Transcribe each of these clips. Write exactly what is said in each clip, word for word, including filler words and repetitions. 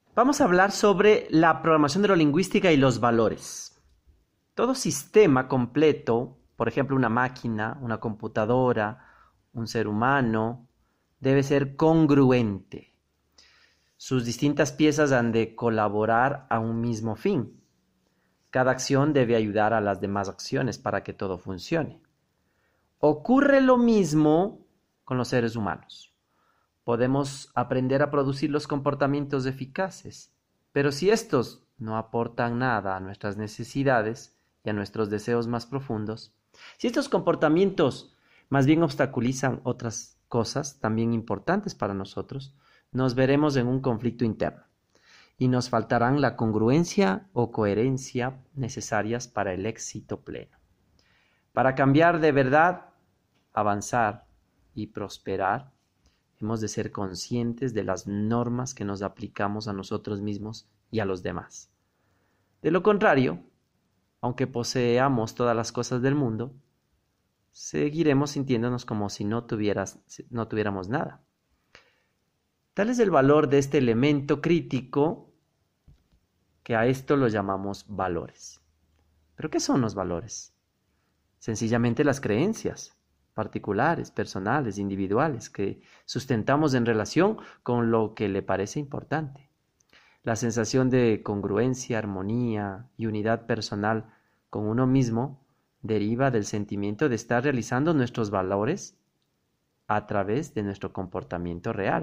Vamos a hablar sobre la programación neurolingüística y los valores. Todo sistema completo, por ejemplo una máquina, una computadora, un ser humano, debe ser congruente. Sus distintas piezas han de colaborar a un mismo fin. Cada acción debe ayudar a las demás acciones para que todo funcione. Ocurre lo mismo con los seres humanos. Podemos aprender a producir los comportamientos eficaces, pero si estos no aportan nada a nuestras necesidades y a nuestros deseos más profundos, si estos comportamientos más bien obstaculizan otras cosas también importantes para nosotros, nos veremos en un conflicto interno y nos faltarán la congruencia o coherencia necesarias para el éxito pleno. Para cambiar de verdad, avanzar y prosperar, hemos de ser conscientes de las normas que nos aplicamos a nosotros mismos y a los demás. De lo contrario, aunque poseamos todas las cosas del mundo, seguiremos sintiéndonos como si no, tuvieras, no tuviéramos nada. Tal es el valor de este elemento crítico que a esto lo llamamos valores. ¿Pero qué son los valores? Sencillamente las creencias particulares, personales, individuales, que sustentamos en relación con lo que le parece importante. La sensación de congruencia, armonía y unidad personal con uno mismo deriva del sentimiento de estar realizando nuestros valores a través de nuestro comportamiento real.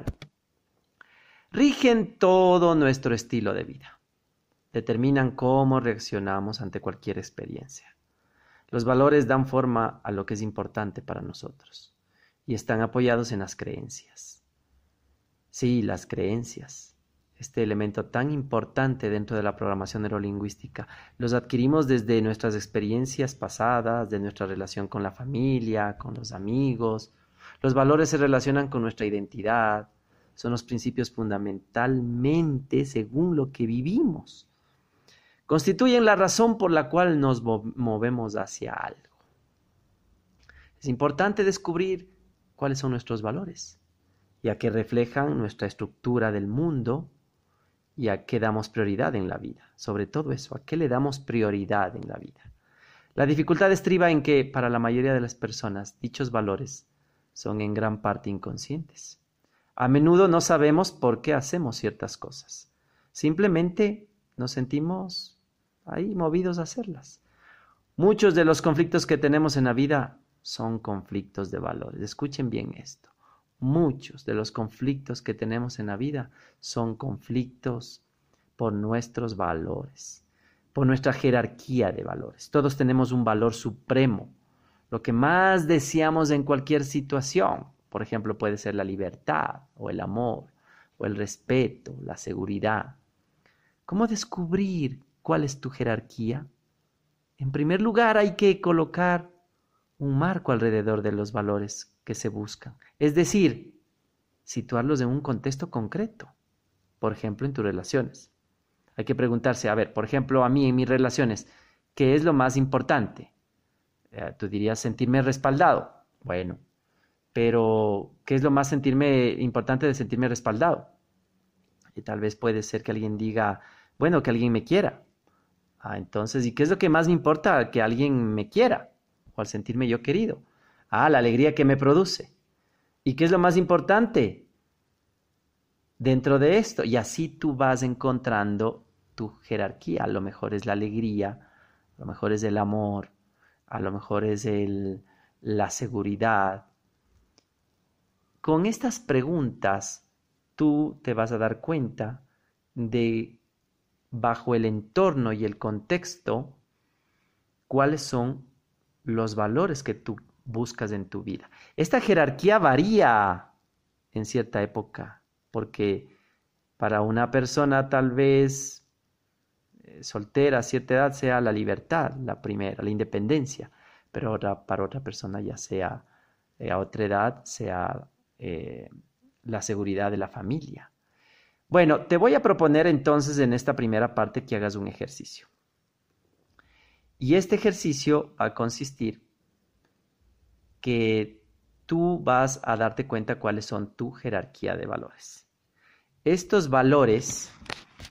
Rigen todo nuestro estilo de vida. Determinan cómo reaccionamos ante cualquier experiencia. Los valores dan forma a lo que es importante para nosotros y están apoyados en las creencias. Sí, las creencias, este elemento tan importante dentro de la programación neurolingüística, los adquirimos desde nuestras experiencias pasadas, de nuestra relación con la familia, con los amigos. Los valores se relacionan con nuestra identidad, son los principios fundamentalmente según lo que vivimos. Constituyen la razón por la cual nos movemos hacia algo. Es importante descubrir cuáles son nuestros valores, ya que reflejan nuestra estructura del mundo y a qué damos prioridad en la vida. Sobre todo eso, a qué le damos prioridad en la vida. La dificultad estriba en que, para la mayoría de las personas, dichos valores son en gran parte inconscientes. A menudo no sabemos por qué hacemos ciertas cosas. Simplemente nos sentimos ahí movidos a hacerlas. Muchos de los conflictos que tenemos en la vida son conflictos de valores. Escuchen bien esto. Muchos de los conflictos que tenemos en la vida son conflictos por nuestros valores, por nuestra jerarquía de valores. Todos tenemos un valor supremo, lo que más deseamos en cualquier situación. Por ejemplo, puede ser la libertad o el amor o el respeto, la seguridad. ¿Cómo descubrir cuál es tu jerarquía? En primer lugar, hay que colocar un marco alrededor de los valores que se buscan. Es decir, situarlos en un contexto concreto. Por ejemplo, en tus relaciones. Hay que preguntarse, a ver, por ejemplo, a mí en mis relaciones, ¿qué es lo más importante? Eh, tú dirías sentirme respaldado. Bueno, pero ¿qué es lo más sentirme importante de sentirme respaldado? Y tal vez puede ser que alguien diga, bueno, que alguien me quiera. Ah, entonces, ¿y qué es lo que más me importa? Que alguien me quiera, o al sentirme yo querido. Ah, la alegría que me produce. ¿Y qué es lo más importante dentro de esto? Y así tú vas encontrando tu jerarquía. A lo mejor es la alegría, a lo mejor es el amor, a lo mejor es el, la seguridad. Con estas preguntas, tú te vas a dar cuenta de, bajo el entorno y el contexto, cuáles son los valores que tú buscas en tu vida. Esta jerarquía varía en cierta época, porque para una persona tal vez eh, soltera a cierta edad sea la libertad, la primera, la independencia, pero otra, para otra persona ya sea eh, a otra edad sea eh, la seguridad de la familia. Bueno, te voy a proponer entonces en esta primera parte que hagas un ejercicio. Y este ejercicio va a consistir que tú vas a darte cuenta cuáles son tu jerarquía de valores. Estos valores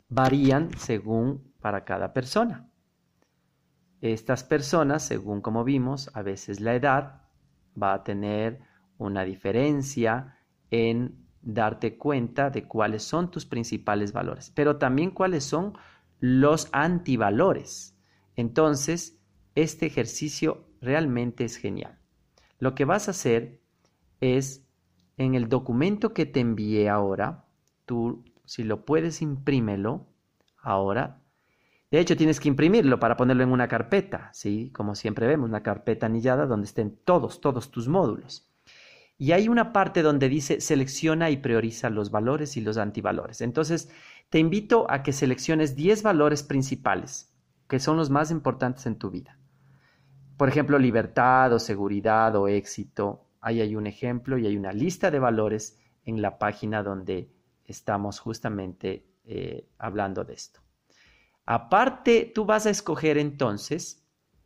varían según para cada persona. Estas personas, según como vimos, a veces la edad va a tener una diferencia en darte cuenta de cuáles son tus principales valores, pero también cuáles son los antivalores. Entonces, este ejercicio realmente es genial. Lo que vas a hacer es, en el documento que te envié ahora, tú, si lo puedes, imprímelo ahora. De hecho, tienes que imprimirlo para ponerlo en una carpeta, ¿sí? Como siempre vemos, una carpeta anillada donde estén todos, todos tus módulos. Y hay una parte donde dice selecciona y prioriza los valores y los antivalores. Entonces, te invito a que selecciones diez valores principales, que son los más importantes en tu vida. Por ejemplo, libertad o seguridad o éxito. Ahí hay un ejemplo y hay una lista de valores en la página donde estamos justamente eh, hablando de esto. Aparte, tú vas a escoger entonces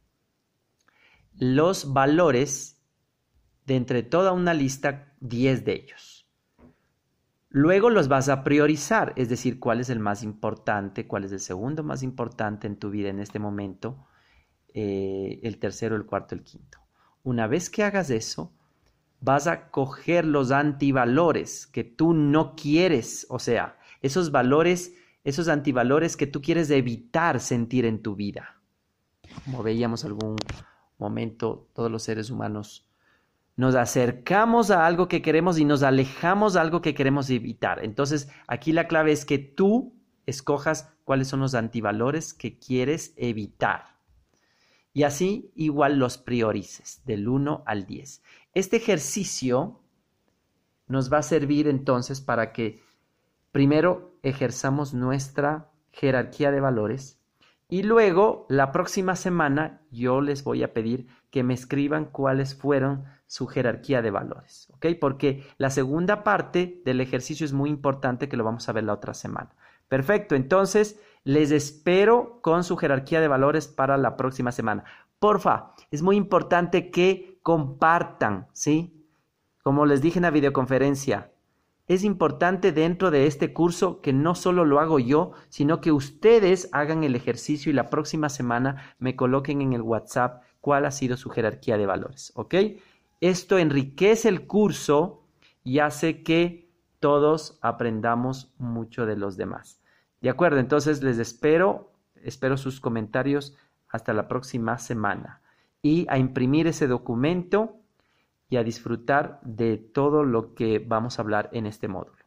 los valores de entre toda una lista, diez de ellos. Luego los vas a priorizar, es decir, cuál es el más importante, cuál es el segundo más importante en tu vida en este momento, eh, el tercero, el cuarto, el quinto. Una vez que hagas eso, vas a coger los antivalores que tú no quieres, o sea, esos valores, esos antivalores que tú quieres evitar sentir en tu vida. Como veíamos algún momento, todos los seres humanos nos acercamos a algo que queremos y nos alejamos de algo que queremos evitar. Entonces, aquí la clave es que tú escojas cuáles son los antivalores que quieres evitar. Y así igual los priorices del uno al diez. Este ejercicio nos va a servir entonces para que primero ejerzamos nuestra jerarquía de valores y luego la próxima semana yo les voy a pedir que me escriban cuáles fueron su jerarquía de valores, ¿ok? Porque la segunda parte del ejercicio es muy importante, que lo vamos a ver la otra semana. Perfecto, entonces les espero con su jerarquía de valores para la próxima semana. Porfa, es muy importante que compartan, ¿sí? Como les dije en la videoconferencia, es importante dentro de este curso que no solo lo hago yo, sino que ustedes hagan el ejercicio y la próxima semana me coloquen en el WhatsApp cuál ha sido su jerarquía de valores, ¿ok? Esto enriquece el curso y hace que todos aprendamos mucho de los demás. De acuerdo, entonces les espero, espero sus comentarios hasta la próxima semana. Y a imprimir ese documento y a disfrutar de todo lo que vamos a hablar en este módulo.